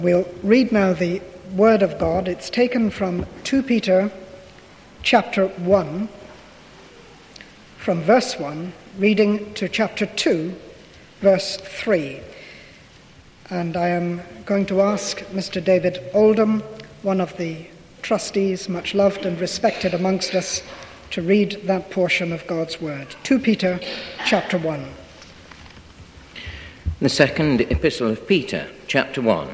We'll read now the Word of God. It's taken from 2 Peter chapter 1, from verse 1, reading to chapter 2, verse 3. And I am going to ask Mr. David Oldham, one of the trustees, much loved and respected amongst us, to read that portion of God's Word. 2 Peter chapter 1. The second epistle of Peter, chapter 1.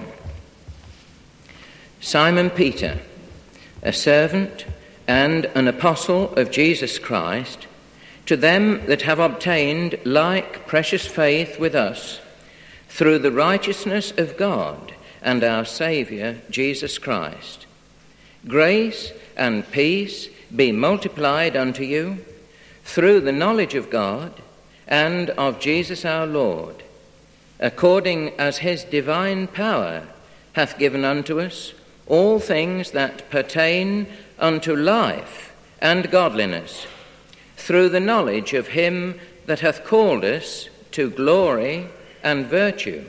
Simon Peter, a servant and an apostle of Jesus Christ, to them that have obtained like precious faith with us, through the righteousness of God and our Saviour Jesus Christ. Grace and peace be multiplied unto you through the knowledge of God and of Jesus our Lord, according as his divine power hath given unto us all things that pertain unto life and godliness, through the knowledge of him that hath called us to glory and virtue,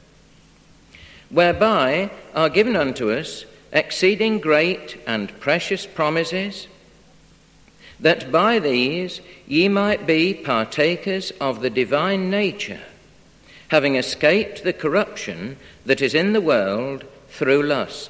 whereby are given unto us exceeding great and precious promises, that by these ye might be partakers of the divine nature, having escaped the corruption that is in the world through lust.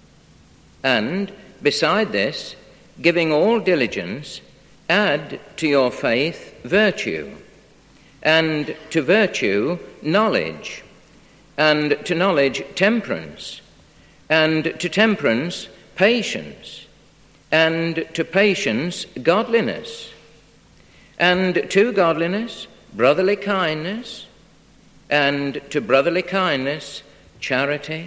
And, beside this, giving all diligence, add to your faith virtue, and to virtue knowledge, and to knowledge temperance, and to temperance patience, and to patience godliness, and to godliness brotherly kindness, and to brotherly kindness charity.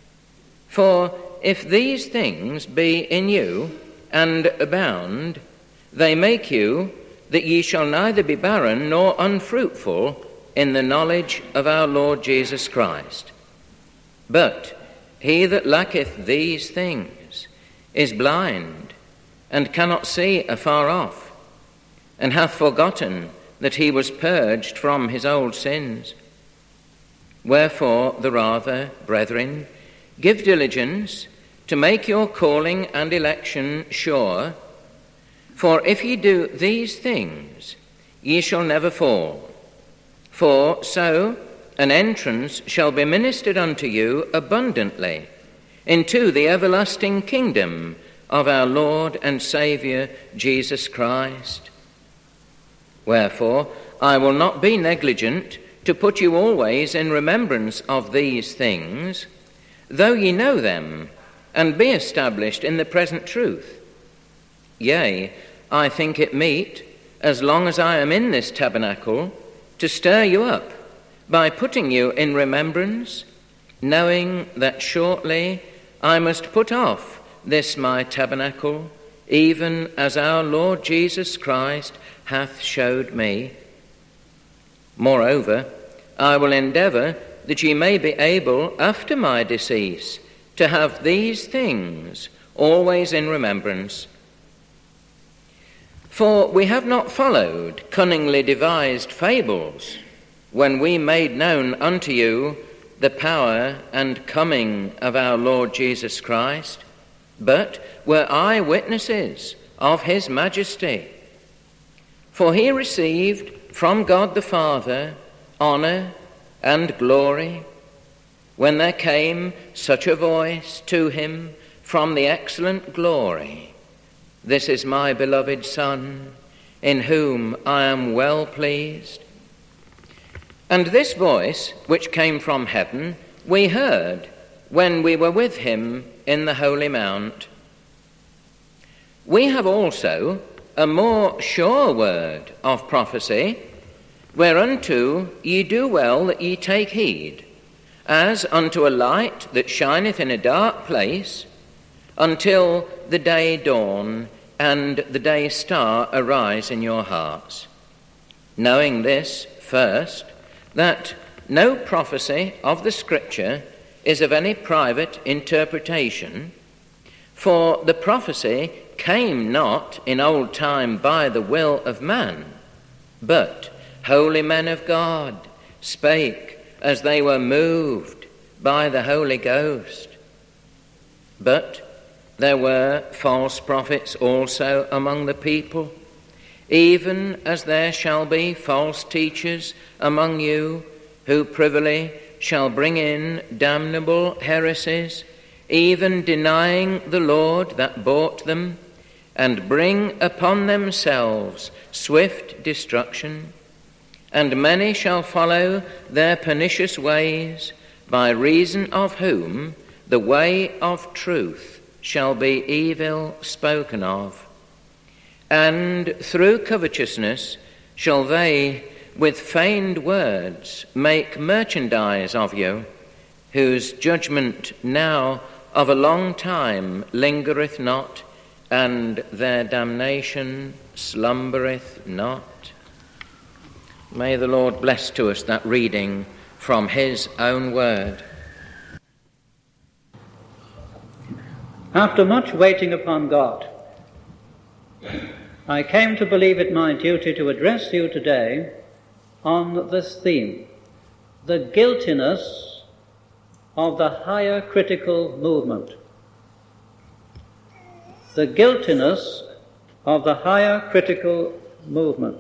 For if these things be in you and abound, they make you that ye shall neither be barren nor unfruitful in the knowledge of our Lord Jesus Christ. But he that lacketh these things is blind, and cannot see afar off, and hath forgotten that he was purged from his old sins. Wherefore the rather, brethren, give diligence to make your calling and election sure, for if ye do these things, ye shall never fall. For so an entrance shall be ministered unto you abundantly into the everlasting kingdom of our Lord and Saviour Jesus Christ. Wherefore I will not be negligent to put you always in remembrance of these things, though ye know them, and be established in the present truth. Yea, I think it meet, as long as I am in this tabernacle, to stir you up by putting you in remembrance, knowing that shortly I must put off this my tabernacle, even as our Lord Jesus Christ hath showed me. Moreover, I will endeavour that ye may be able, after my decease, to have these things always in remembrance. For we have not followed cunningly devised fables, when we made known unto you the power and coming of our Lord Jesus Christ, but were eyewitnesses of his majesty. For he received from God the Father honour and glory, when there came such a voice to him from the excellent glory, This is my beloved Son, in whom I am well pleased. And this voice, which came from heaven, we heard when we were with him in the holy mount. We have also a more sure word of prophecy, whereunto ye do well that ye take heed, as unto a light that shineth in a dark place, until the day dawn and the day star arise in your hearts. Knowing this, first, that no prophecy of the Scripture is of any private interpretation, for the prophecy came not in old time by the will of man, but holy men of God spake as they were moved by the Holy Ghost. But there were false prophets also among the people, even as there shall be false teachers among you, who privily shall bring in damnable heresies, even denying the Lord that bought them, and bring upon themselves swift destruction. And many shall follow their pernicious ways, by reason of whom the way of truth shall be evil spoken of. And through covetousness shall they with feigned words make merchandise of you, whose judgment now of a long time lingereth not, and their damnation slumbereth not. May the Lord bless to us that reading from his own word. After much waiting upon God, I came to believe it my duty to address you today on this theme: the guiltiness of the higher critical movement. The guiltiness of the higher critical movement.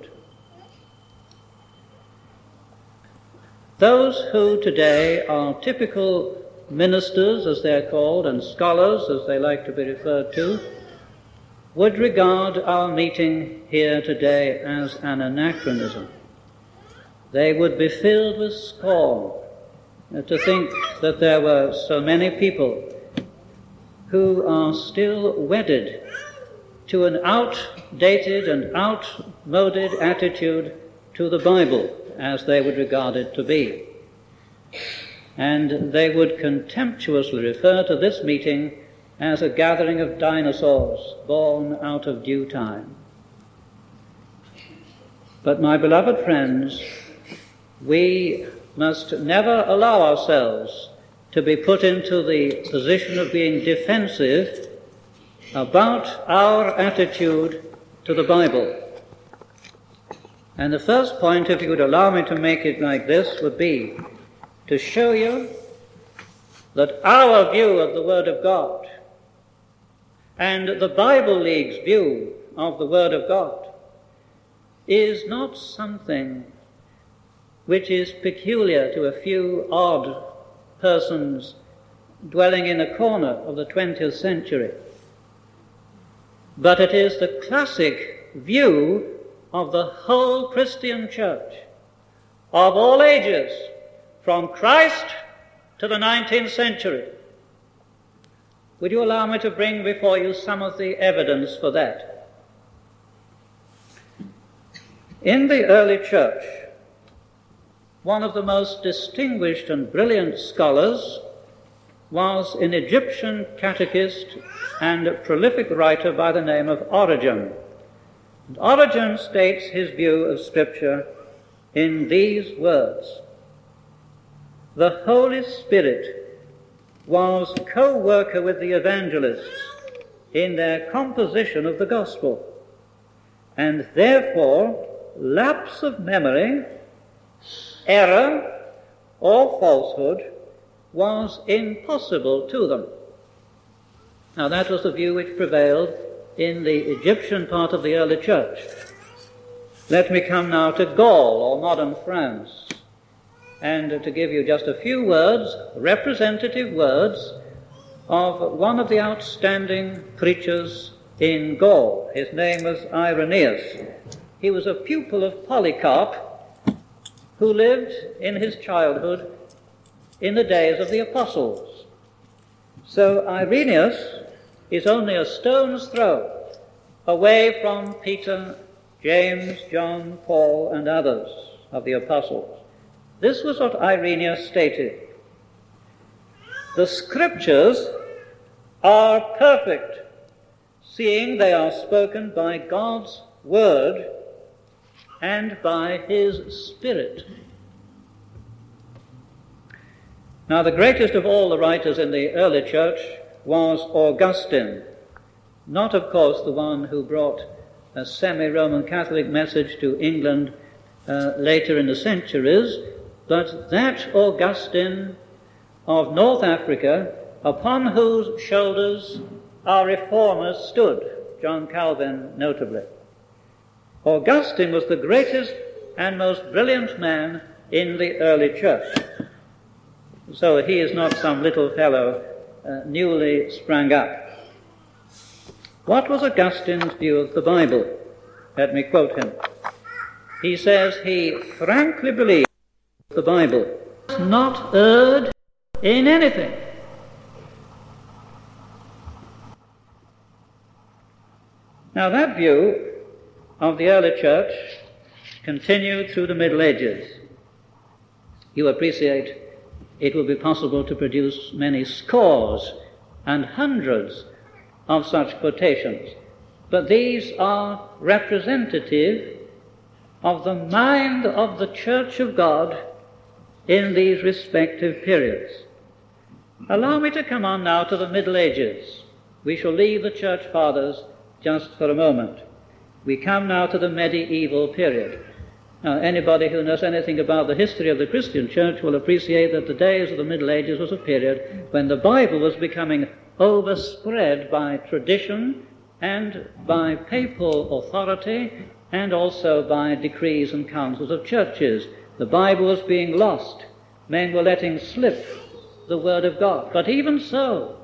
Those who today are typical ministers, as they're called, and scholars, as they like to be referred to, would regard our meeting here today as an anachronism. They would be filled with scorn to think that there were so many people who are still wedded to an outdated and outmoded attitude to the Bible, as they would regard it to be. And they would contemptuously refer to this meeting as a gathering of dinosaurs born out of due time. But my beloved friends, we must never allow ourselves to be put into the position of being defensive about our attitude to the Bible. And the first point, if you would allow me to make it like this, would be to show you that our view of the Word of God and the Bible League's view of the Word of God is not something which is peculiar to a few odd persons dwelling in a corner of the 20th century, but it is the classic view of the whole Christian church, of all ages, from Christ to the 19th century. Would you allow me to bring before you some of the evidence for that? In the early church, one of the most distinguished and brilliant scholars was an Egyptian catechist and prolific writer by the name of Origen. And Origen states his view of Scripture in these words: the Holy Spirit was co-worker with the evangelists in their composition of the gospel, and therefore lapse of memory, error, or falsehood was impossible to them. Now that was the view which prevailed in the Egyptian part of the early church. Let me come now to Gaul, or modern France, and to give you just a few words, representative words, of one of the outstanding preachers in Gaul. His name was Irenaeus. He was a pupil of Polycarp, who lived in his childhood in the days of the apostles. So Irenaeus is only a stone's throw away from Peter, James, John, Paul, and others of the apostles. This was what Irenaeus stated: the Scriptures are perfect, seeing they are spoken by God's Word and by His Spirit. Now, the greatest of all the writers in the early church was Augustine, not, of course, the one who brought a semi-Roman Catholic message to England later in the centuries, but that Augustine of North Africa, upon whose shoulders our reformers stood, John Calvin notably. Augustine was the greatest and most brilliant man in the early church. So he is not some little fellow newly sprang up. What was Augustine's view of the Bible? Let me quote him. He says he frankly believed the Bible was not erred in anything. Now that view of the early church continued through the Middle Ages. You appreciate it will be possible to produce many scores and hundreds of such quotations, but these are representative of the mind of the Church of God in these respective periods. Allow me to come on now to the Middle Ages. We shall leave the Church Fathers just for a moment. We come now to the medieval period. Now, anybody who knows anything about the history of the Christian Church will appreciate that the days of the Middle Ages was a period when the Bible was becoming overspread by tradition and by papal authority and also by decrees and councils of churches. The Bible was being lost. Men were letting slip the Word of God. But even so,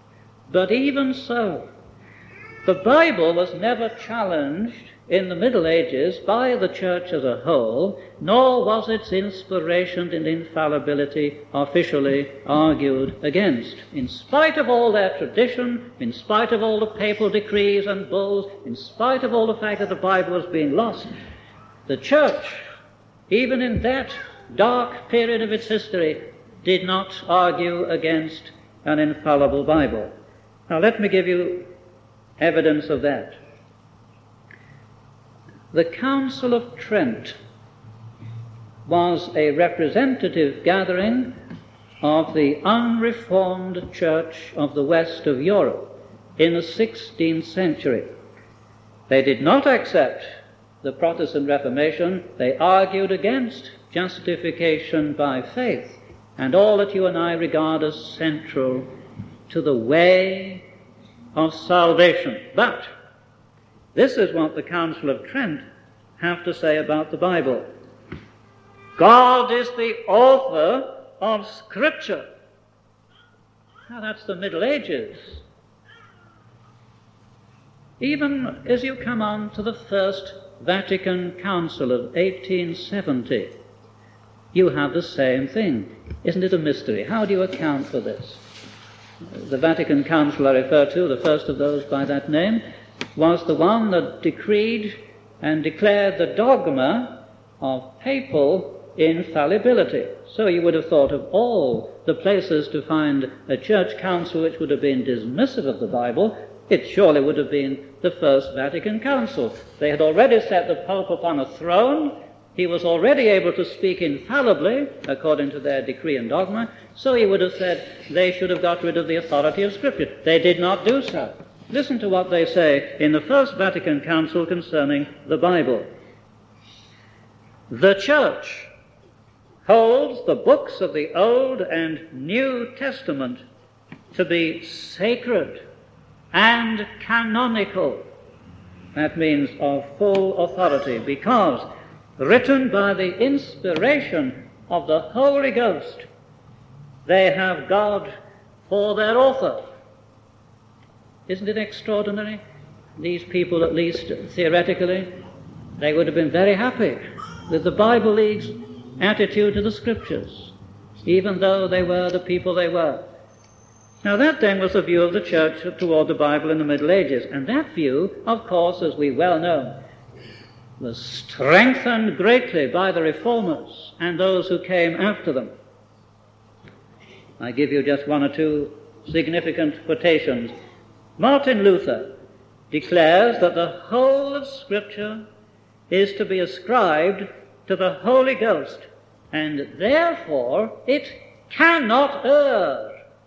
the Bible was never challenged in the Middle Ages by the church as a whole, nor was its inspiration and infallibility officially argued against. In spite of all their tradition, in spite of all the papal decrees and bulls, in spite of all the fact that the Bible was being lost, the church, even in that dark period of its history, did not argue against an infallible Bible. Now let me give you evidence of that. The Council of Trent was a representative gathering of the unreformed church of the west of Europe in the 16th century. They did not accept the Protestant Reformation. They argued against justification by faith and all that you and I regard as central to the way of salvation. But this is what the Council of Trent have to say about the Bible. God is the author of Scripture. Now that's the Middle Ages. Even as you come on to the First Vatican Council of 1870, you have the same thing. Isn't it a mystery? How do you account for this? The Vatican Council I refer to, the first of those by that name, was the one that decreed and declared the dogma of papal infallibility. So you would have thought of all the places to find a church council which would have been dismissive of the Bible, it surely would have been the First Vatican Council. They had already set the Pope upon a throne. He was already able to speak infallibly, according to their decree and dogma, so he would have said they should have got rid of the authority of Scripture. They did not do so. Listen to what they say in the First Vatican Council concerning the Bible. The Church holds the books of the Old and New Testament to be sacred and canonical. That means of full authority, because written by the inspiration of the Holy Ghost, they have God for their author. Isn't it extraordinary? These people, at least theoretically, they would have been very happy with the Bible League's attitude to the Scriptures, even though they were the people they were. Now that then was the view of the church toward the Bible in the Middle Ages, and that view, of course, as we well know, was strengthened greatly by the Reformers and those who came after them. I give you just one or two significant quotations. Martin Luther declares that the whole of Scripture is to be ascribed to the Holy Ghost, and therefore it cannot err.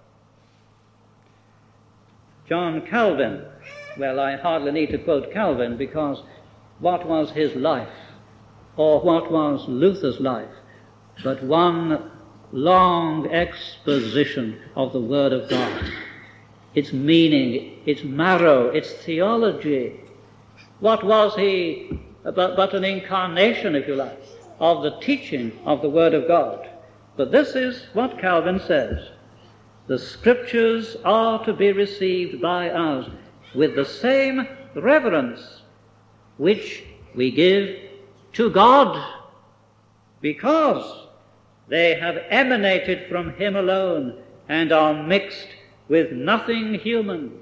John Calvin, well, I hardly need to quote Calvin, because what was his life, or what was Luther's life, but one long exposition of the Word of God, its meaning, its marrow, its theology. What was he but an incarnation, if you like, of the teaching of the Word of God? But this is what Calvin says. The Scriptures are to be received by us with the same reverence which we give to God, because they have emanated from Him alone and are mixed with nothing human.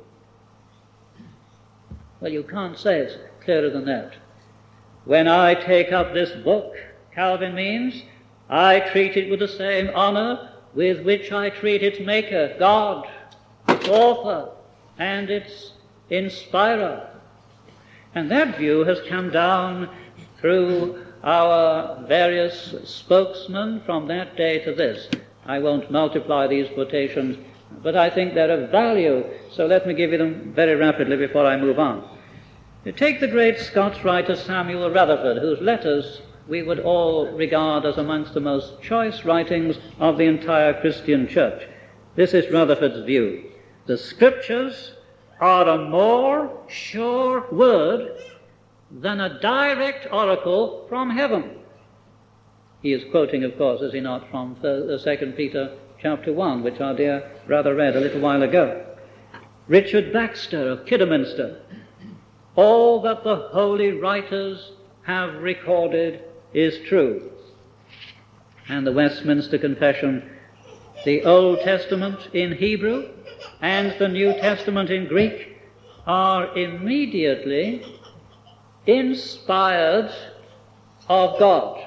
Well, you can't say it's clearer than that. When I take up this book, Calvin means, I treat it with the same honor with which I treat its maker, God, its author, and its inspirer. And that view has come down through our various spokesmen from that day to this. I won't multiply these quotations, but I think they're of value, so let me give you them very rapidly before I move on. You take the great Scots writer Samuel Rutherford, whose letters we would all regard as amongst the most choice writings of the entire Christian church. This is Rutherford's view. The Scriptures are a more sure word than a direct oracle from heaven. He is quoting, of course, is he not, from 2 Peter chapter 1, which our dear brother read a little while ago. Richard Baxter of Kidderminster, all that the holy writers have recorded is true. And the Westminster Confession, the Old Testament in Hebrew and the New Testament in Greek are immediately inspired of God.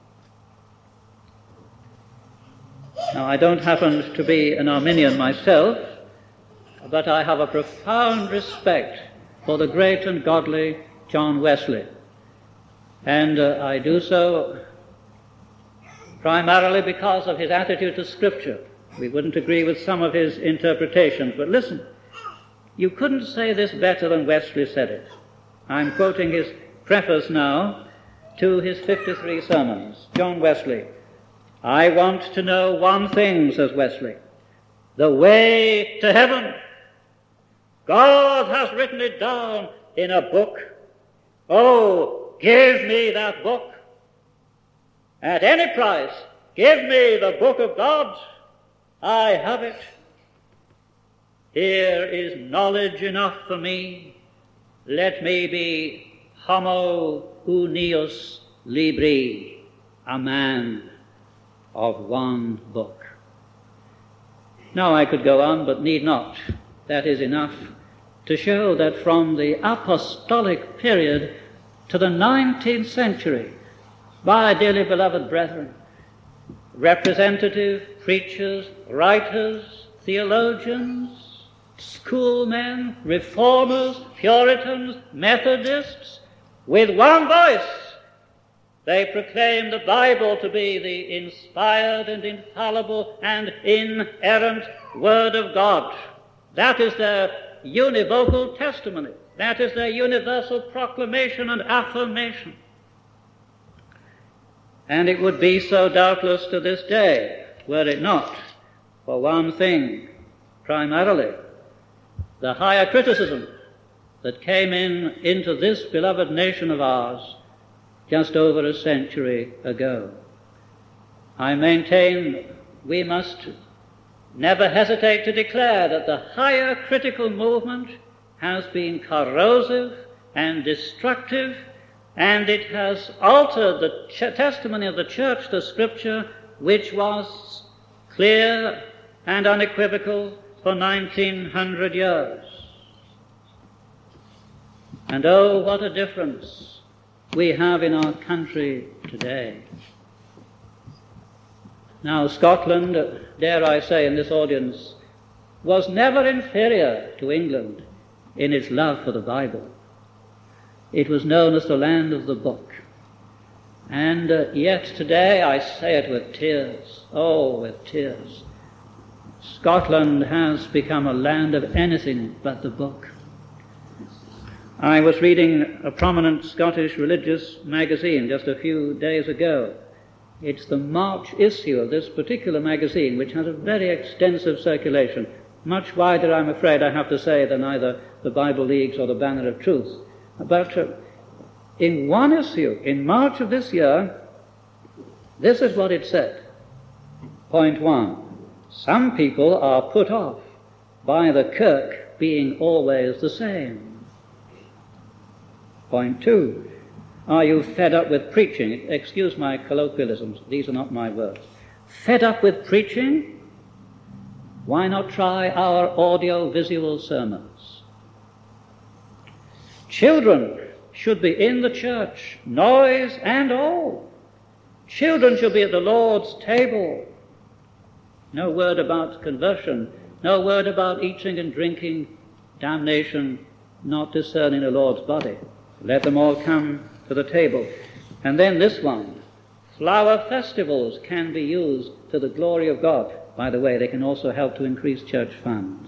Now, I don't happen to be an Arminian myself, but I have a profound respect for the great and godly John Wesley. And I do so primarily because of his attitude to Scripture. We wouldn't agree with some of his interpretations, but listen, you couldn't say this better than Wesley said it. I'm quoting his preface now to his 53 sermons. John Wesley, I want to know one thing, says Wesley, the way to heaven. God has written it down in a book. Oh, give me that book. At any price, give me the book of God. I have it. Here is knowledge enough for me. Let me be homo unius libri, a man of one book. Now I could go on, but need not. That is enough to show that from the apostolic period to the 19th century, my dearly beloved brethren, representative preachers, writers, theologians, schoolmen, reformers, Puritans, Methodists, with one voice, they proclaim the Bible to be the inspired and infallible and inerrant Word of God. That is their univocal testimony. That is their universal proclamation and affirmation. And it would be so doubtless to this day, were it not for one thing, primarily, the higher criticism that came into this beloved nation of ours just over a century ago. I maintain we must never hesitate to declare that the higher critical movement has been corrosive and destructive, and it has altered the testimony of the church to Scripture, which was clear and unequivocal for 1900 years. And oh, what a difference we have in our country today. Now, Scotland, dare I say in this audience, was never inferior to England in its love for the Bible. It was known as the land of the book. And yet today, I say it with tears, oh, with tears, Scotland has become a land of anything but the book. I was reading a prominent Scottish religious magazine just a few days ago. It's the March issue of this particular magazine, which has a very extensive circulation, much wider, I'm afraid I have to say, than either the Bible Leagues or the Banner of Truth. But in one issue, in March of this year, this is what it said. Point 1. Some people are put off by the kirk being always the same. Point 2. Are you fed up with preaching? Excuse my colloquialisms, these are not my words. Fed up with preaching? Why not try our audio-visual sermons? Children should be in the church, noise and all. Children should be at the Lord's table. No word about conversion, no word about eating and drinking, damnation, not discerning the Lord's body. Let them all come to the table. And then this one, flower festivals can be used to the glory of God. By the way, they can also help to increase church funds.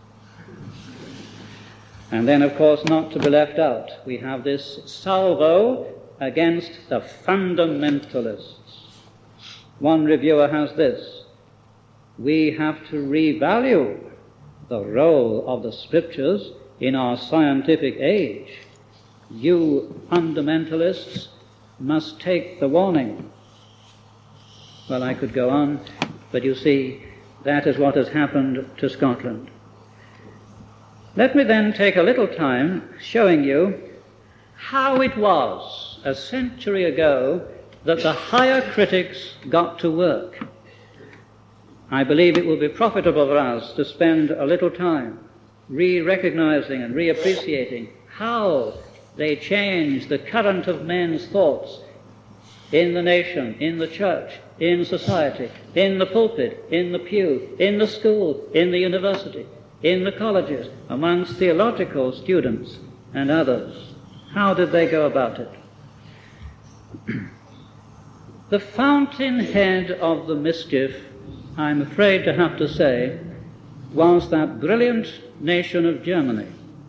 And then, of course, not to be left out, we have this salvo against the fundamentalists. One reviewer has this: we have to revalue the role of the Scriptures in our scientific age. You fundamentalists must take the warning. Well, I could go on, but you see, that is what has happened to Scotland. Let me then take a little time showing you how it was a century ago that the higher critics got to work. I believe it will be profitable for us to spend a little time re-recognizing and re-appreciating how they changed the current of men's thoughts in the nation, in the church, in society, in the pulpit, in the pew, in the school, in the university, in the colleges, amongst theological students and others. How did they go about it? The fountainhead of the mischief, I'm afraid to have to say, was that brilliant nation of Germany.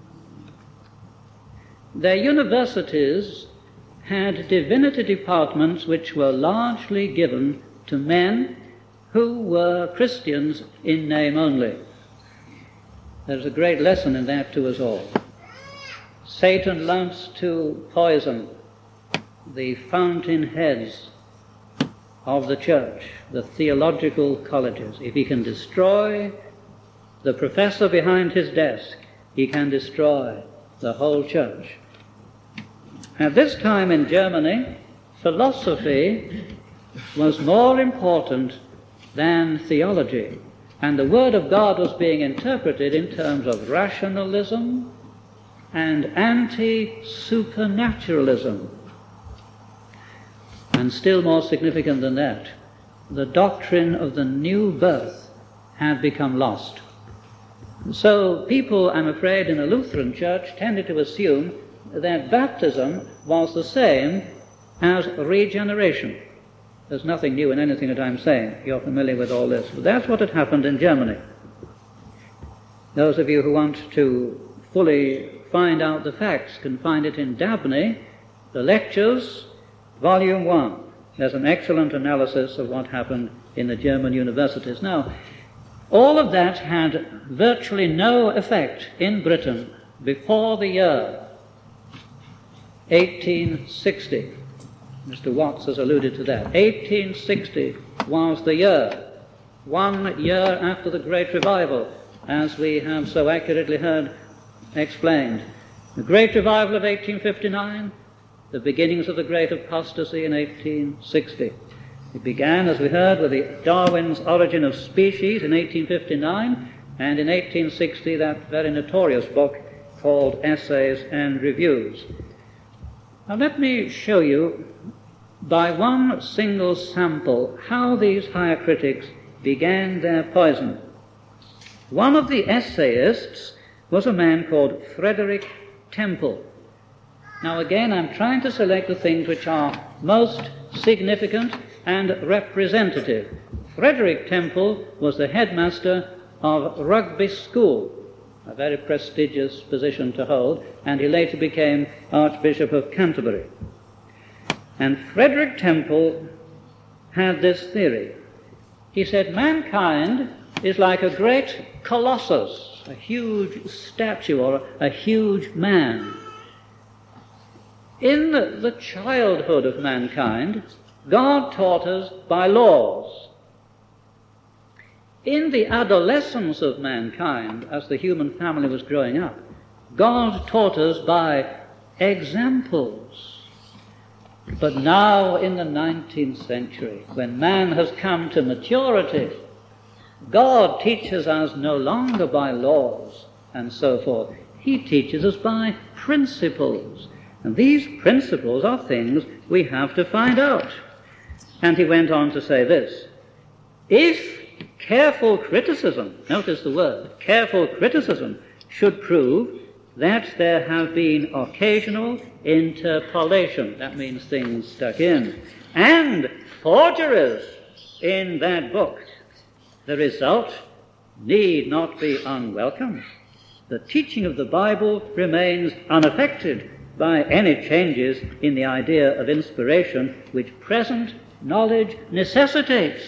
Their universities had divinity departments which were largely given to men who were Christians in name only. There's a great lesson in that to us all. Satan loves to poison the fountainheads of the church, the theological colleges. If he can destroy the professor behind his desk, he can destroy the whole church. At this time in Germany, philosophy was more important than theology, and the Word of God was being interpreted in terms of rationalism and anti-supernaturalism. And still more significant than that, the doctrine of the new birth had become lost. So people, I'm afraid, in a Lutheran church tended to assume that baptism was the same as regeneration. There's nothing new in anything that I'm saying. You're familiar with all this. But that's what had happened in Germany. Those of you who want to fully find out the facts can find it in Dabney, the Lectures, Volume 1. There's an excellent analysis of what happened in the German universities. Now, all of that had virtually no effect in Britain before the year 1860. Mr. Watts has alluded to that. 1860 was the year, 1 year after the Great Revival, as we have so accurately heard explained. The Great Revival of 1859, the beginnings of the Great Apostasy in 1860. It began, as we heard, with Darwin's Origin of Species in 1859, and in 1860 that very notorious book called Essays and Reviews. Now let me show you by one single sample how these higher critics began their poison. One of the essayists was a man called Frederick Temple. Now again, I'm trying to select the things which are most significant and representative. Frederick Temple was the headmaster of Rugby School, a very prestigious position to hold, and he later became Archbishop of Canterbury. And Frederick Temple had this theory. He said, mankind is like a great colossus, a huge statue or a huge man. In the childhood of mankind, God taught us by laws. In the adolescence of mankind, as the human family was growing up, God taught us by examples. But now, in the 19th century, when man has come to maturity, God teaches us no longer by laws and so forth. He teaches us by principles. And these principles are things we have to find out. And he went on to say this: if careful criticism, notice the word, careful criticism, should prove that there have been occasional interpolation, that means things stuck in, and forgeries in that book, the result need not be unwelcome. The teaching of the Bible remains unaffected by any changes in the idea of inspiration which present knowledge necessitates.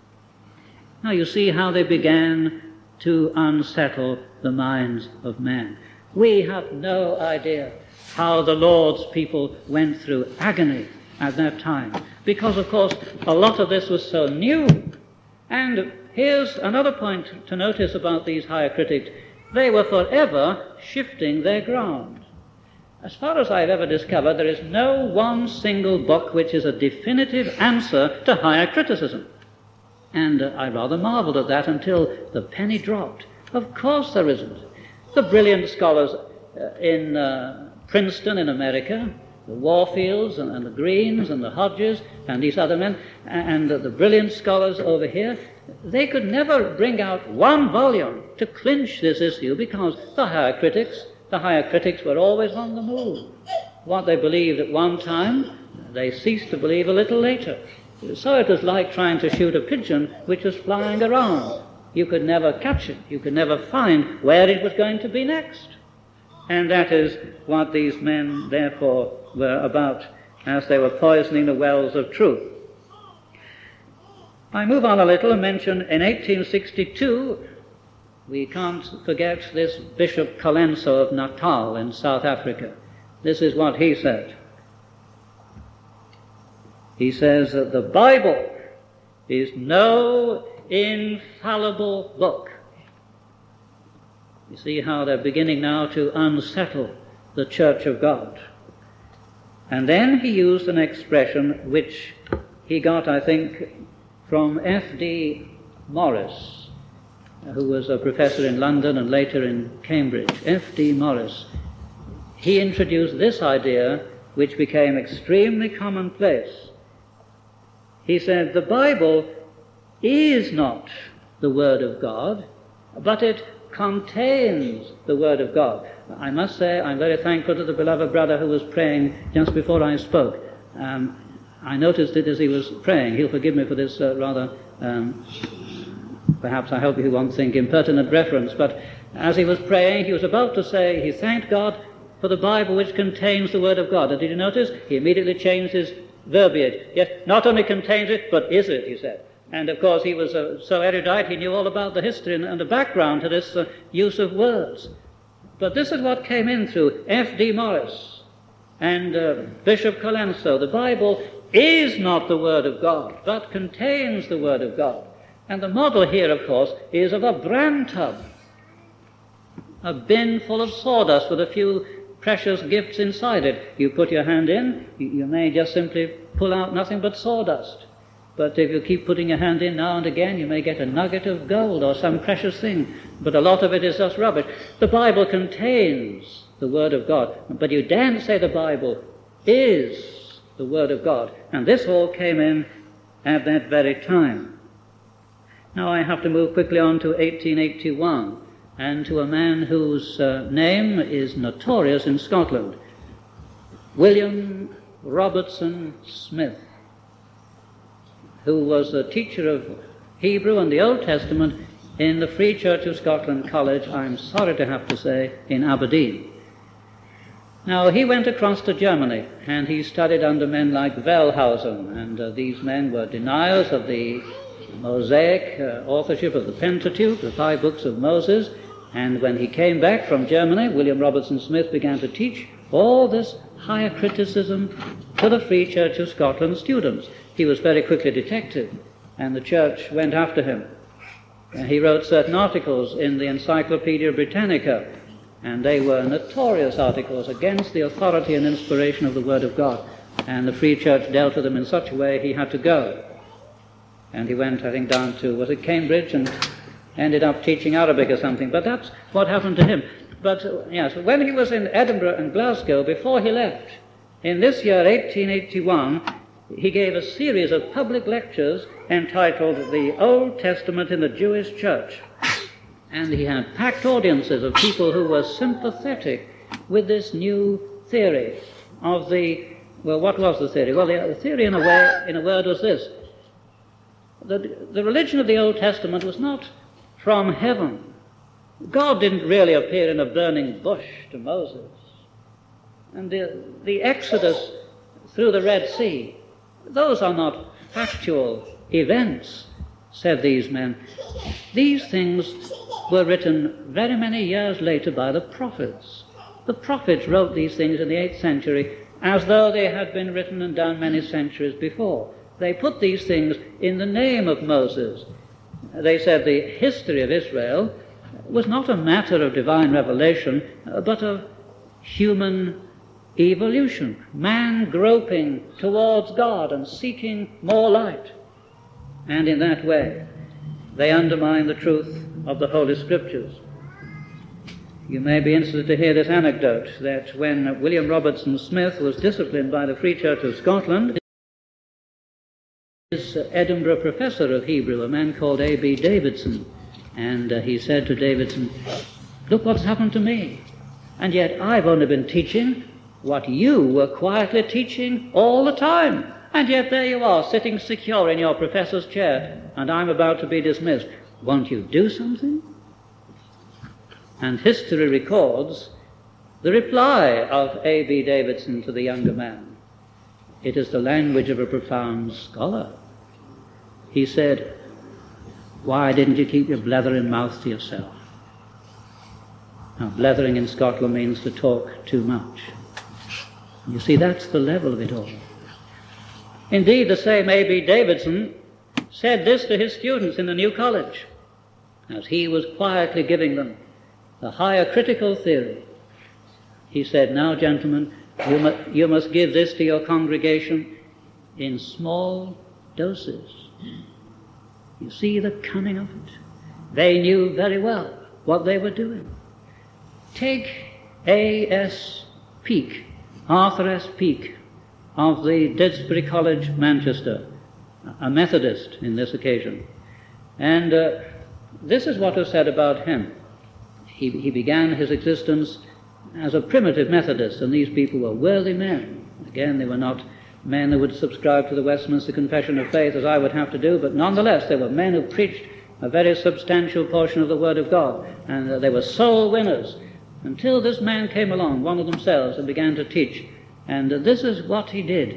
Now you see how they began to unsettle the minds of men. We have no idea how the Lord's people went through agony at that time, because, of course, a lot of this was so new. And here's another point to notice about these higher critics. They were forever shifting their ground. As far as I've ever discovered, there is no one single book which is a definitive answer to higher criticism. And I rather marveled at that until the penny dropped. Of course there isn't. The brilliant scholars in Princeton in America, the Warfields and the Greens and the Hodges and these other men, and the brilliant scholars over here, they could never bring out one volume to clinch this issue, because the higher critics were always on the move. What they believed at one time, they ceased to believe a little later. So it was like trying to shoot a pigeon which was flying around. You could never catch it. You could never find where it was going to be next. And that is what these men, therefore, were about as they were poisoning the wells of truth. I move on a little and mention in 1862, we can't forget this Bishop Colenso of Natal in South Africa. This is what he said. He says that the Bible is no infallible book. You see how they're beginning now to unsettle the Church of God. And then he used an expression which he got, I think, from F.D. Morris, who was a professor in London and later in Cambridge. F.D. Morris. He introduced this idea, which became extremely commonplace. He said, the Bible is not the Word of God, but it contains the Word of God. I must say I'm very thankful to the beloved brother who was praying just before I spoke. I noticed it as he was praying. He'll forgive me for this perhaps I hope he won't think impertinent reference, but as he was praying, he was about to say he thanked God for the Bible which contains the Word of God. And did you notice? He immediately changed his verbiage. Yes, not only contains it, but is it, he said. And of course he was so erudite, he knew all about the history and the background to this use of words. But this is what came in through F.D. Morris and Bishop Colenso. The Bible is not the Word of God, but contains the Word of God. And the model here, of course, is of a bran tub, a bin full of sawdust with a few precious gifts inside it. You put your hand in, you may just simply pull out nothing but sawdust. But if you keep putting your hand in now and again, you may get a nugget of gold or some precious thing. But a lot of it is just rubbish. The Bible contains the Word of God, but you daren't say the Bible is the Word of God. And this all came in at that very time. Now I have to move quickly on to 1881 and to a man whose name is notorious in Scotland, William Robertson Smith, who was a teacher of Hebrew and the Old Testament in the Free Church of Scotland College, I'm sorry to have to say, in Aberdeen. Now, he went across to Germany, and he studied under men like Wellhausen, and these men were deniers of the Mosaic authorship of the Pentateuch, the 5 books of Moses, and when he came back from Germany, William Robertson Smith began to teach all this higher criticism to the Free Church of Scotland students. He was very quickly detected, and the church went after him. He wrote certain articles in the Encyclopedia Britannica, and they were notorious articles against the authority and inspiration of the Word of God, and the Free Church dealt with them in such a way he had to go. And he went, I think, down to, was it Cambridge, and ended up teaching Arabic or something, but that's what happened to him. But, yes, when he was in Edinburgh and Glasgow, before he left, in this year, 1881, he gave a series of public lectures entitled The Old Testament in the Jewish Church. And he had packed audiences of people who were sympathetic with this new theory of the, well, what was the theory? Well, the theory in a word was this. The religion of the Old Testament was not from heaven. God didn't really appear in a burning bush to Moses. And the Exodus through the Red Sea, those are not factual events, said these men. These things were written very many years later by the prophets. The prophets wrote these things in the 8th century as though they had been written and done many centuries before. They put these things in the name of Moses. They said the history of Israel was not a matter of divine revelation, but of human evolution, man groping towards God and seeking more light. And in that way, they undermine the truth of the Holy Scriptures. You may be interested to hear this anecdote, that when William Robertson Smith was disciplined by the Free Church of Scotland, his Edinburgh professor of Hebrew, a man called A.B. Davidson, and he said to Davidson, "Look what's happened to me. And yet I've only been teaching what you were quietly teaching all the time. And yet there you are, sitting secure in your professor's chair, and I'm about to be dismissed. Won't you do something?" And history records the reply of A.B. Davidson to the younger man. It is the language of a profound scholar. He said, "Why didn't you keep your blethering mouth to yourself?" Now, blethering in Scotland means to talk too much. You see, that's the level of it all. Indeed, the same A.B. Davidson said this to his students in the new college, as he was quietly giving them the higher critical theory. He said, "Now, gentlemen, you must give this to your congregation in small doses." You see the cunning of it. They knew very well what they were doing. Take A.S. Peake, Arthur S. Peake, of the Didsbury College, Manchester, a Methodist in this occasion. And this is what was said about him. He began his existence as a primitive Methodist, and these people were worthy men. Again, they were not men who would subscribe to the Westminster Confession of Faith as I would have to do, but nonetheless they were men who preached a very substantial portion of the Word of God, and they were soul winners until this man came along, one of themselves, and began to teach. And this is what he did.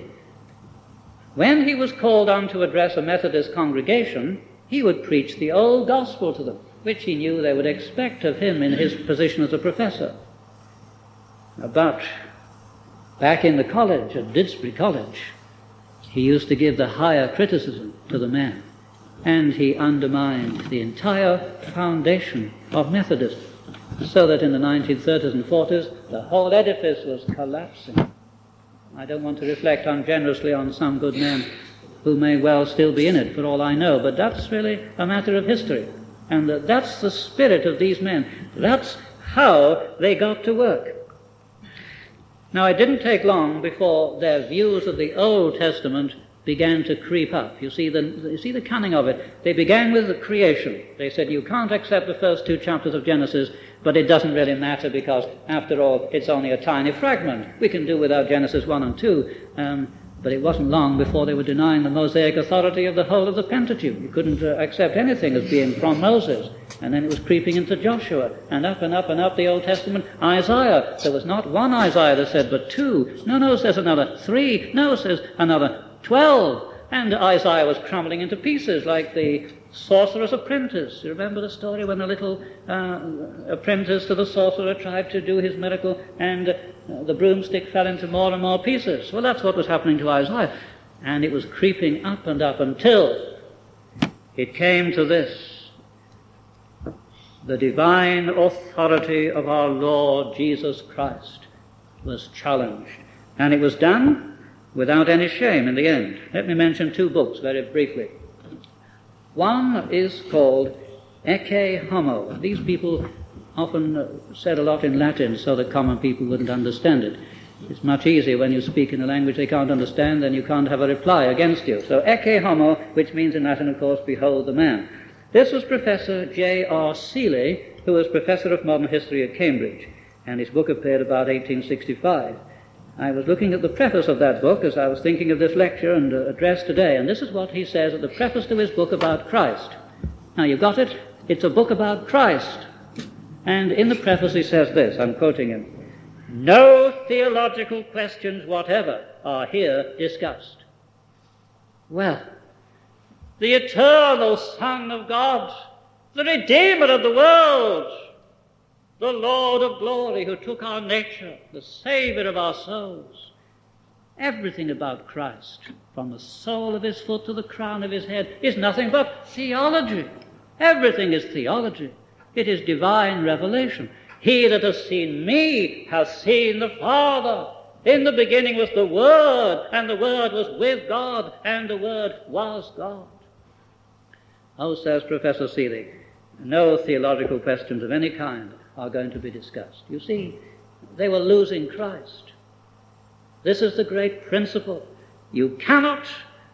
When he was called on to address a Methodist congregation, he would preach the old gospel to them, which he knew they would expect of him in his position as a professor. But back in the college, at Didsbury College, he used to give the higher criticism to the men, and he undermined the entire foundation of Methodism, so that in the 1930s and 40s, the whole edifice was collapsing. I don't want to reflect ungenerously on some good men who may well still be in it, for all I know, but that's really a matter of history. And that's the spirit of these men. That's how they got to work. Now, it didn't take long before their views of the Old Testament began to creep up. You see the cunning of it. They began with the creation. They said, you can't accept the first 2 chapters of Genesis, but it doesn't really matter because, after all, it's only a tiny fragment. We can do without Genesis 1 and 2. But it wasn't long before they were denying the Mosaic authority of the whole of the Pentateuch. You couldn't accept anything as being from Moses. And then it was creeping into Joshua, and up and up and up the Old Testament. Isaiah, there was not one Isaiah that said, but 2. No, says another. 3. No, says another. 12. And Isaiah was crumbling into pieces like the sorcerer's apprentice. You remember the story when the little apprentice to the sorcerer tried to do his miracle and the broomstick fell into more and more pieces? Well, that's what was happening to Isaiah. And it was creeping up and up until it came to this. The divine authority of our Lord Jesus Christ was challenged. And it was done without any shame in the end. Let me mention 2 books very briefly. One is called Ecce Homo. These people often said a lot in Latin so that common people wouldn't understand it. It's much easier when you speak in a language they can't understand, then you can't have a reply against you. So Ecce Homo, which means in Latin, of course, behold the man. This was Professor J.R. Seeley, who was Professor of Modern History at Cambridge, and his book appeared about 1865. I was looking at the preface of that book as I was thinking of this lecture and address today, and this is what he says at the preface to his book about Christ. Now, you got it? It's a book about Christ. And in the preface he says this, I'm quoting him, "No theological questions whatever are here discussed." Well, the eternal Son of God, the Redeemer of the world, the Lord of glory who took our nature, the Savior of our souls. Everything about Christ, from the sole of his foot to the crown of his head, is nothing but theology. Everything is theology. It is divine revelation. He that has seen me has seen the Father. In the beginning was the Word, and the Word was with God, and the Word was God. Oh, says Professor Seeley, no theological questions of any kind are going to be discussed. You see, they were losing Christ. This is the great principle. You cannot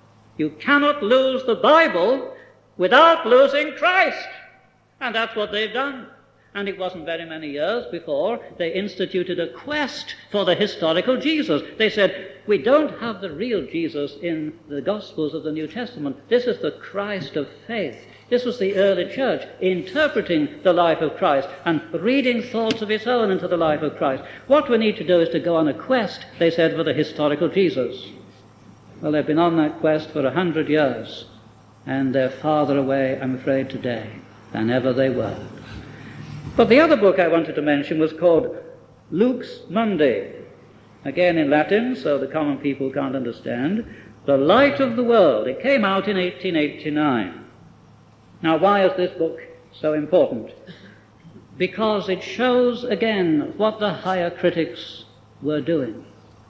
lose the Bible without losing Christ. And that's what they've done. And it wasn't very many years before they instituted a quest for the historical Jesus. They said, we don't have the real Jesus in the Gospels of the New Testament. This is the Christ of faith. This was the early church interpreting the life of Christ and reading thoughts of its own into the life of Christ. What we need to do is to go on a quest, they said, for the historical Jesus. Well, they've been on that quest for 100 years, and they're farther away, I'm afraid, today than ever they were. But the other book I wanted to mention was called Lux Mundi, again in Latin, so the common people can't understand. The Light of the World. It came out in 1889. Now, why is this book so important? Because it shows again what the higher critics were doing.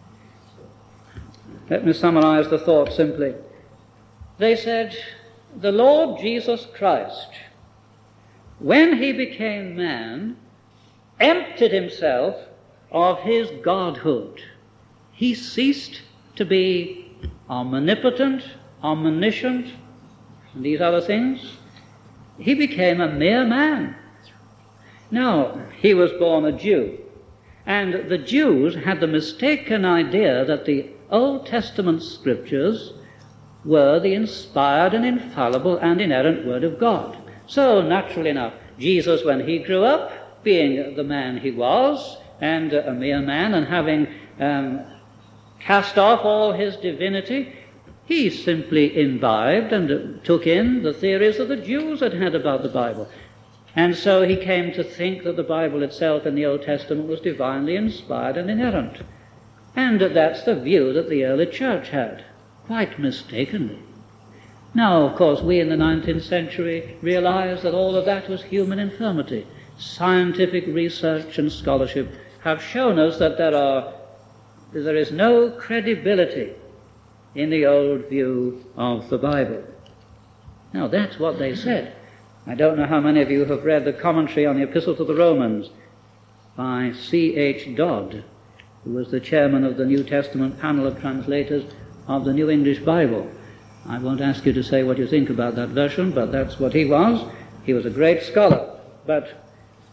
Let me summarize the thought simply. They said, the Lord Jesus Christ, when he became man, emptied himself of his godhood. He ceased to be omnipotent, omniscient, and these other things. He became a mere man. Now, he was born a Jew, and the Jews had the mistaken idea that the Old Testament scriptures were the inspired and infallible and inerrant Word of God. So, naturally enough, Jesus, when he grew up, being the man he was, and a mere man, and having cast off all his divinity, he simply imbibed and took in the theories that the Jews had had about the Bible. And so he came to think that the Bible itself in the Old Testament was divinely inspired and inerrant. And that's the view that the early church had, quite mistakenly. Now, of course, we in the 19th century realize that all of that was human infirmity. Scientific research and scholarship have shown us that there is no credibility in the old view of the Bible. Now, that's what they said. I don't know how many of you have read the commentary on the Epistle to the Romans by C.H. Dodd, who was the chairman of the New Testament panel of translators of the New English Bible. I won't ask you to say what you think about that version, but that's what he was. He was a great scholar. But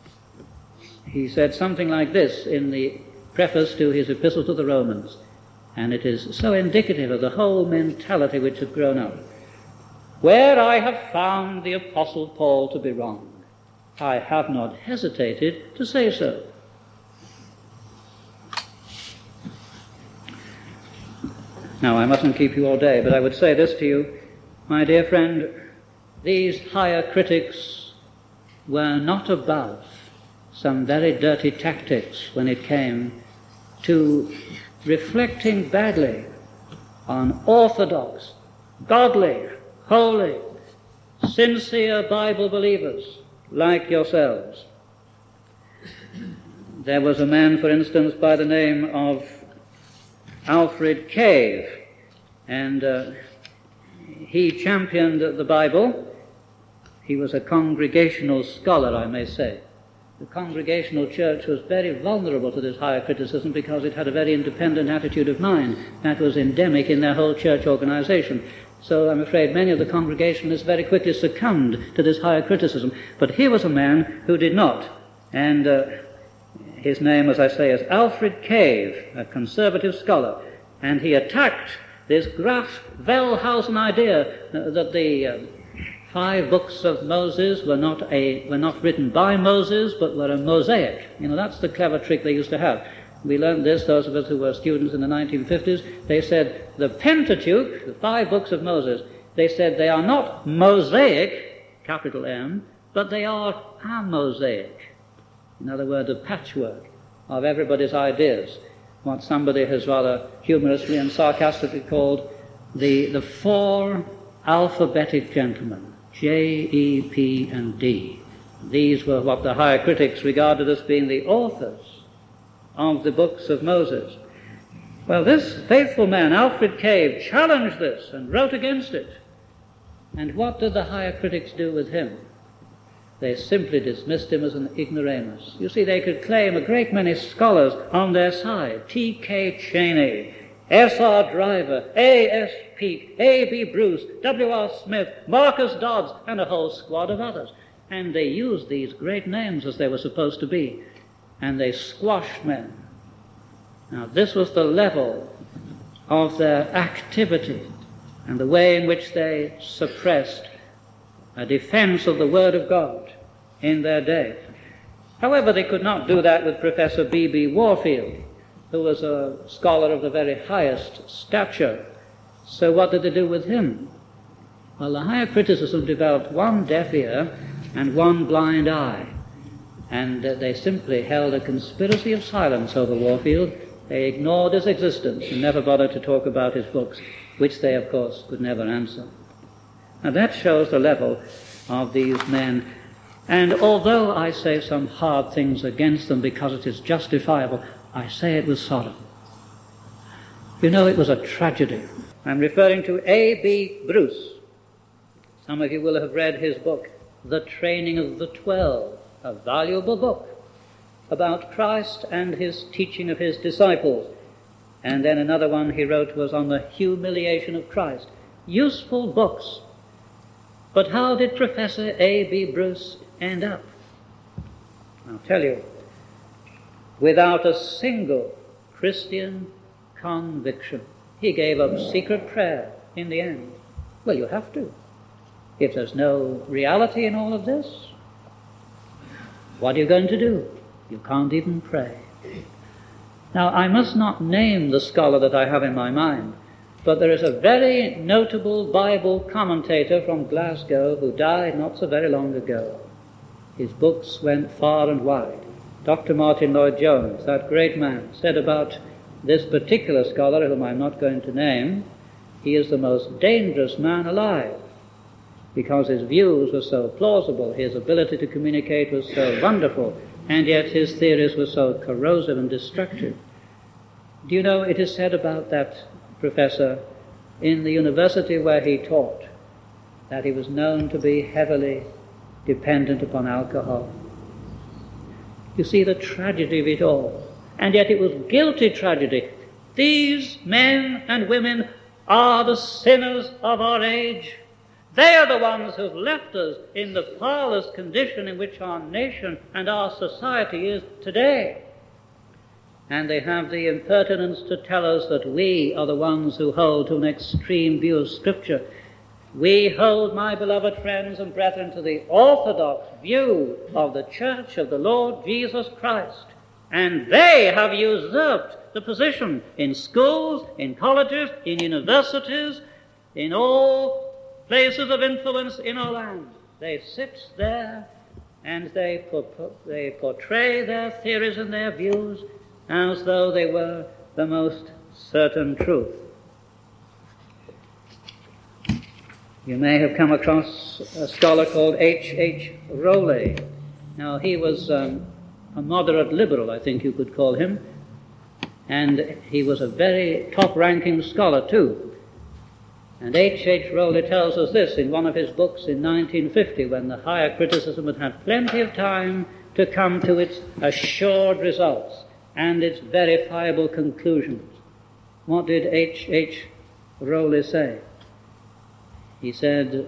he said something like this in the preface to his Epistle to the Romans. And it is so indicative of the whole mentality which had grown up. Where I have found the Apostle Paul to be wrong, I have not hesitated to say so. Now, I mustn't keep you all day, but I would say this to you, my dear friend, these higher critics were not above some very dirty tactics when it came to reflecting badly on orthodox, godly, holy, sincere Bible believers like yourselves. There was a man, for instance, by the name of Alfred Cave, and he championed the Bible. He was a congregational scholar, I may say. The Congregational Church was very vulnerable to this higher criticism because it had a very independent attitude of mind that was endemic in their whole church organization. So I'm afraid many of the Congregationalists very quickly succumbed to this higher criticism. But here was a man who did not. And his name, as I say, is Alfred Cave, a conservative scholar. And he attacked this Graf Wellhausen idea that the 5 books of Moses were not written by Moses, but were a mosaic. You know, that's the clever trick they used to have. We learned this, those of us who were students in the 1950s. They said the Pentateuch, the 5 books of Moses, they said they are not mosaic, capital M, but they are a mosaic. In other words, a patchwork of everybody's ideas. What somebody has rather humorously and sarcastically called the 4 alphabetic gentlemen, J, E, P, and D. These were what the higher critics regarded as being the authors of the books of Moses. Well, this faithful man, Alfred Cave, challenged this and wrote against it. And what did the higher critics do with him? They simply dismissed him as an ignoramus. You see, they could claim a great many scholars on their side. T.K. Cheney, S.R. Driver, A.S. Peake, A.B. Bruce, W.R. Smith, Marcus Dodds, and a whole squad of others. And they used these great names as they were supposed to be. And they squashed men. Now, this was the level of their activity and the way in which they suppressed a defense of the Word of God in their day. However, they could not do that with Professor B.B. Warfield, who was a scholar of the very highest stature. So what did they do with him? Well, the higher criticism developed one deaf ear and one blind eye. And they simply held a conspiracy of silence over Warfield. They ignored his existence and never bothered to talk about his books, which they, of course, could never answer. Now that shows the level of these men. And although I say some hard things against them because it is justifiable, I say it with sorrow. You know, it was a tragedy. I'm referring to A.B. Bruce. Some of you will have read his book, The Training of the 12, a valuable book about Christ and his teaching of his disciples. And then another one he wrote was on the humiliation of Christ. Useful books. But how did Professor A.B. Bruce end up? I'll tell you. Without a single Christian conviction. He gave up secret prayer in the end. Well, you have to. If there's no reality in all of this, what are you going to do? You can't even pray. Now, I must not name the scholar that I have in my mind, but there is a very notable Bible commentator from Glasgow who died not so very long ago. His books went far and wide. Dr. Martin Lloyd-Jones, that great man, said about this particular scholar, whom I'm not going to name, he is the most dangerous man alive, because his views were so plausible, his ability to communicate was so wonderful, and yet his theories were so corrosive and destructive. Do you know, it is said about that professor in the university where he taught that he was known to be heavily dependent upon alcohol. You see the tragedy of it all. And yet it was guilty tragedy. These men and women are the sinners of our age. They are the ones who've left us in the parlous condition in which our nation and our society is today. and they have the impertinence to tell us that we are the ones who hold to an extreme view of Scripture. We hold, my beloved friends and brethren, to the orthodox view of the Church of the Lord Jesus Christ. And they have usurped the position in schools, in colleges, in universities, in all places of influence in our land. They sit there and they portray their theories and their views as though they were the most certain truth. You may have come across a scholar called H. Rowley. Now, he was a moderate liberal, I think you could call him, and he was a very top-ranking scholar, too. And H. Rowley tells us this in one of his books in 1950, when the higher criticism had had plenty of time to come to its assured results and its verifiable conclusions. What did H. Rowley say? He said,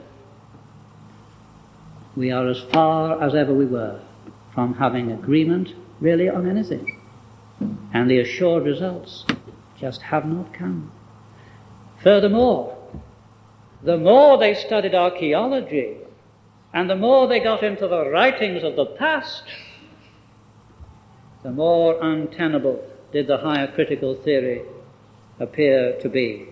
"We are as far as ever we were from having agreement really on anything, and the assured results just have not come. Furthermore, the more they studied archaeology and the more they got into the writings of the past, the more untenable did the higher critical theory appear to be."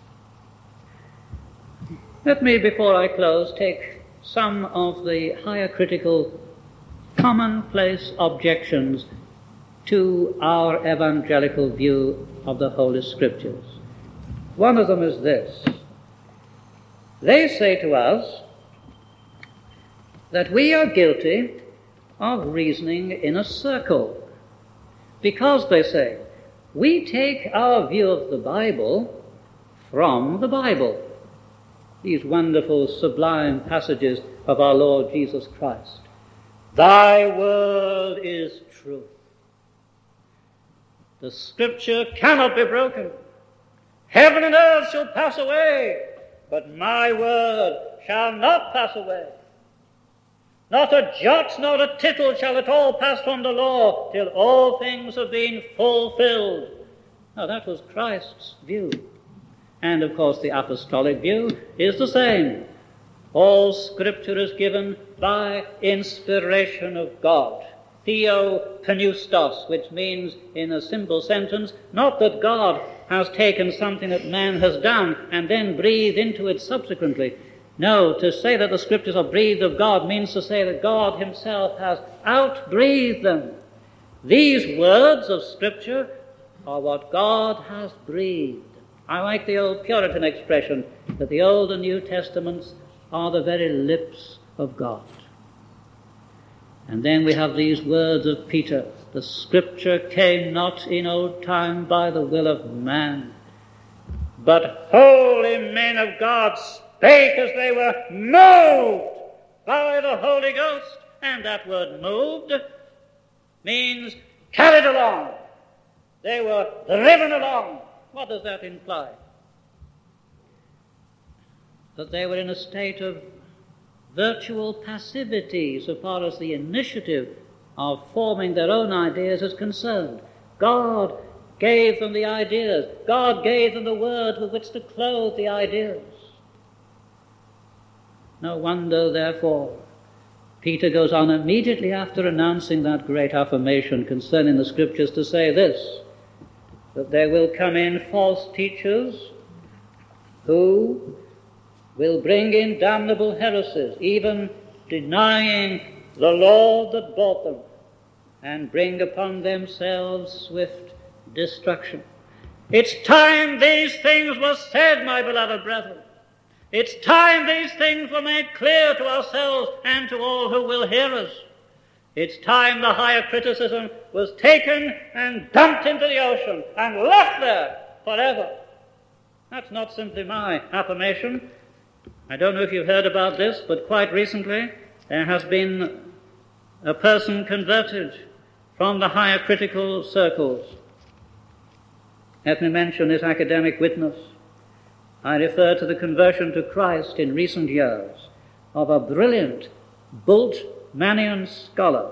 Let me, before I close, take some of the higher critical commonplace objections to our evangelical view of the Holy Scriptures. One of them is this. They say to us that we are guilty of reasoning in a circle because, they say, we take our view of the Bible from the Bible. These wonderful, sublime passages of our Lord Jesus Christ. Thy word is truth. The Scripture cannot be broken. Heaven and earth shall pass away, but my word shall not pass away. Not a jot nor a tittle shall at all pass from the law till all things have been fulfilled. Now that was Christ's view. And, of course, the apostolic view is the same. All Scripture is given by inspiration of God. Theopneustos, which means, in a simple sentence, not that God has taken something that man has done and then breathed into it subsequently. No, to say that the Scriptures are breathed of God means to say that God himself has outbreathed them. These words of Scripture are what God has breathed. I like the old Puritan expression that the Old and New Testaments are the very lips of God. And then we have these words of Peter, the Scripture came not in old time by the will of man, but holy men of God spake as they were moved by the Holy Ghost. And that word moved means carried along. They were driven along. What does that imply? That they were in a state of virtual passivity so far as the initiative of forming their own ideas is concerned. God gave them the ideas. God gave them the word with which to clothe the ideas. No wonder, therefore, Peter goes on immediately after announcing that great affirmation concerning the Scriptures to say this, that there will come in false teachers who will bring in damnable heresies, even denying the Lord that bought them, and bring upon themselves swift destruction. It's time these things were said, my beloved brethren. It's time these things were made clear to ourselves and to all who will hear us. It's time the higher criticism was taken and dumped into the ocean and left there forever. That's not simply my affirmation. I don't know if you've heard about this, but quite recently there has been a person converted from the higher critical circles. Let me mention this academic witness. I refer to the conversion to Christ in recent years of a brilliant Bultmannian scholar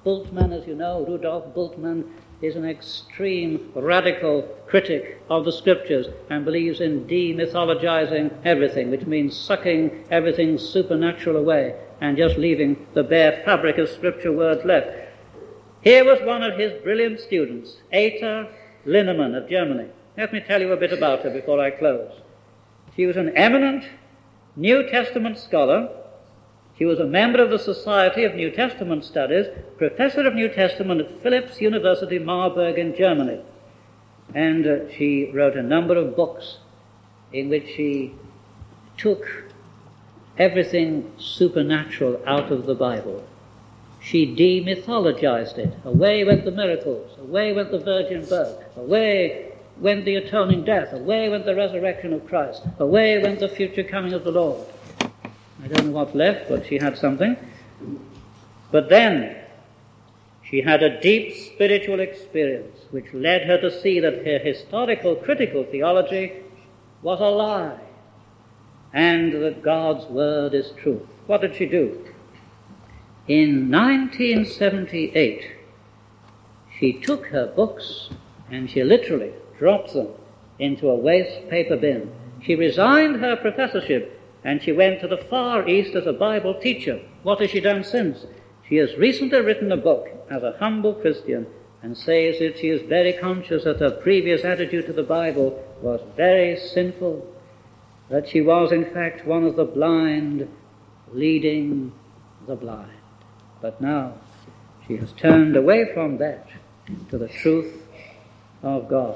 Bultmann, as you know, Rudolf Bultmann, is an extreme radical critic of the Scriptures and believes in demythologizing everything, which means sucking everything supernatural away and just leaving the bare fabric of Scripture words left. Here was one of his brilliant students, Eta Linnemann of Germany. Let me tell you a bit about her before I close. She was an eminent New Testament scholar. She was a member of the Society of New Testament Studies, professor of New Testament at Philipps University, Marburg in Germany. And she wrote a number of books in which she took everything supernatural out of the Bible. She demythologized it. Away went the miracles, away went the virgin birth, away went the atoning death, away went the resurrection of Christ, away went the future coming of the Lord. I don't know what's left, but she had something. But then she had a deep spiritual experience which led her to see that her historical critical theology was a lie and that God's word is truth. What did she do? In 1978, she took her books and she literally dropped them into a waste paper bin. She resigned her professorship and she went to the Far East as a Bible teacher. What has she done since? She has recently written a book as a humble Christian and says that she is very conscious that her previous attitude to the Bible was very sinful, that she was in fact one of the blind leading the blind. But now she has turned away from that to the truth of God.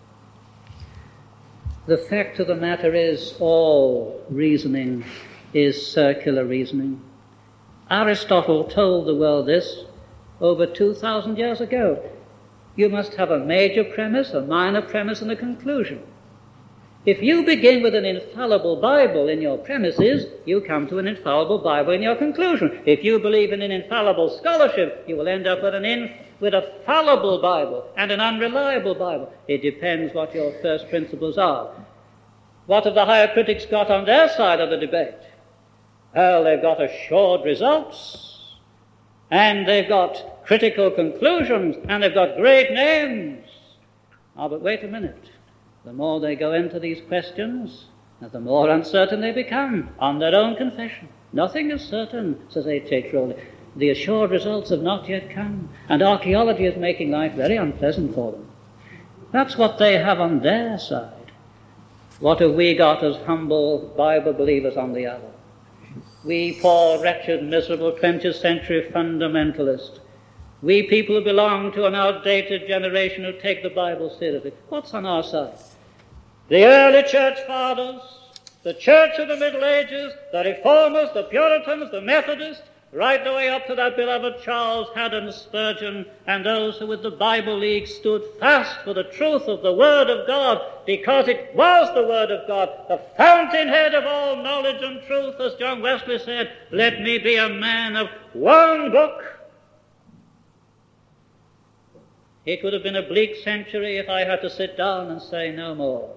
The fact of the matter is, all reasoning is circular reasoning. Aristotle told the world this over 2,000 years ago. You must have a major premise, a minor premise, and a conclusion. If you begin with an infallible Bible in your premises, you come to an infallible Bible in your conclusion. If you believe in an infallible scholarship, you will end up with a fallible Bible and an unreliable Bible. It depends what your first principles are. What have the higher critics got on their side of the debate? Well, they've got assured results, and they've got critical conclusions, and they've got great names. Oh, but wait a minute. The more they go into these questions, the more uncertain they become on their own confession. Nothing is certain, says H.H. Rowley. The assured results have not yet come, and archaeology is making life very unpleasant for them. That's what they have on their side. What have we got as humble Bible believers on the other? We poor, wretched, miserable 20th century fundamentalists. We people who belong to an outdated generation who take the Bible seriously. What's on our side? The early church fathers, the church of the Middle Ages, the Reformers, the Puritans, the Methodists, right the way up to that beloved Charles Haddon Spurgeon, and those who with the Bible League stood fast for the truth of the Word of God, because it was the Word of God, the fountainhead of all knowledge and truth, as John Wesley said, let me be a man of one book. It would have been a bleak century if I had to sit down and say no more.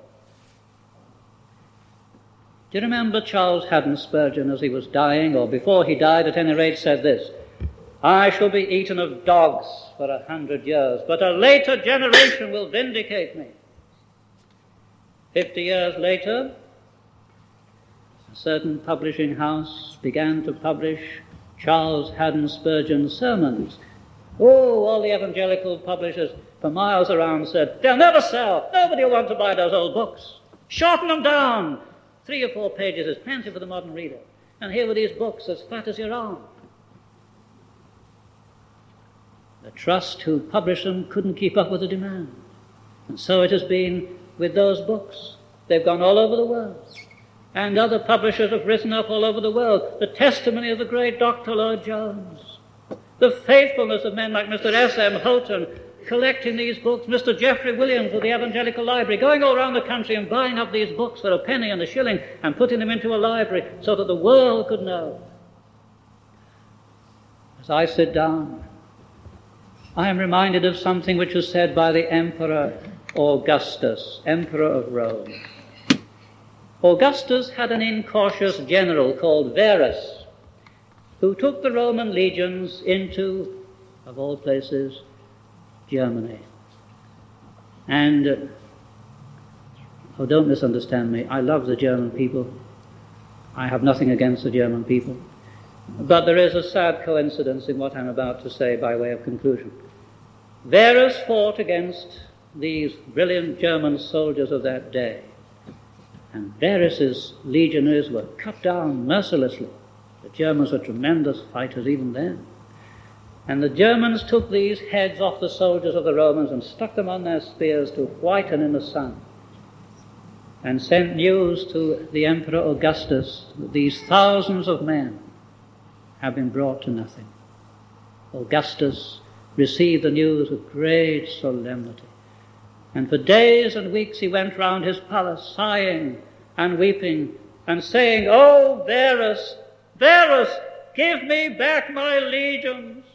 Do you remember Charles Haddon Spurgeon as he was dying, or before he died at any rate, said this, I shall be eaten of dogs for 100 years, but a later generation will vindicate me. 50 years later, a certain publishing house began to publish Charles Haddon Spurgeon's sermons. Oh, all the evangelical publishers for miles around said, they'll never sell. Nobody will want to buy those old books. Shorten them down. 3 or 4 pages is plenty for the modern reader. And here were these books as fat as your arm. The trust who published them couldn't keep up with the demand. And so it has been with those books. They've gone all over the world. And other publishers have risen up all over the world. The testimony of the great Dr. Lloyd Jones. The faithfulness of men like Mr. S.M. Houghton, collecting these books, Mr. Geoffrey Williams of the Evangelical Library, going all around the country and buying up these books for a penny and a shilling and putting them into a library so that the world could know. As I sit down, I am reminded of something which was said by the Emperor Augustus, Emperor of Rome. Augustus had an incautious general called Verus, who took the Roman legions into of all places, Germany. And, don't misunderstand me, I love the German people. I have nothing against the German people. But there is a sad coincidence in what I'm about to say by way of conclusion. Varus fought against these brilliant German soldiers of that day, and Varus's legionaries were cut down mercilessly. The Germans were tremendous fighters even then. And the Germans took these heads off the soldiers of the Romans and stuck them on their spears to whiten in the sun, and sent news to the Emperor Augustus that these thousands of men have been brought to nothing. Augustus received the news with great solemnity, and for days and weeks he went round his palace sighing and weeping and saying, "Oh, Varus, Varus, give me back my legions."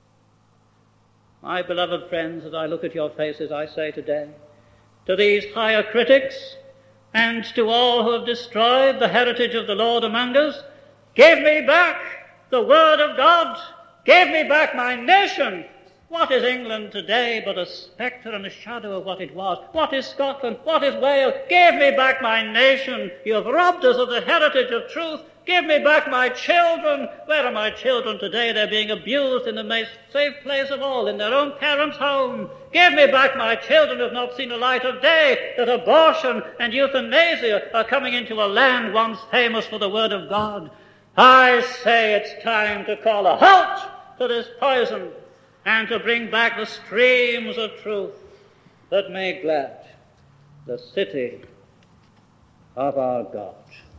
My beloved friends, as I look at your faces, I say today, to these higher critics and to all who have destroyed the heritage of the Lord among us, give me back the word of God. Give me back my nation. What is England today but a spectre and a shadow of what it was? What is Scotland? What is Wales? Give me back my nation. You have robbed us of the heritage of truth. Give me back my children. Where are my children today? They're being abused in the most safe place of all, in their own parents' home. Give me back my children who have not seen the light of day, that abortion and euthanasia are coming into a land once famous for the word of God. I say it's time to call a halt to this poison and to bring back the streams of truth that make glad the city of our God.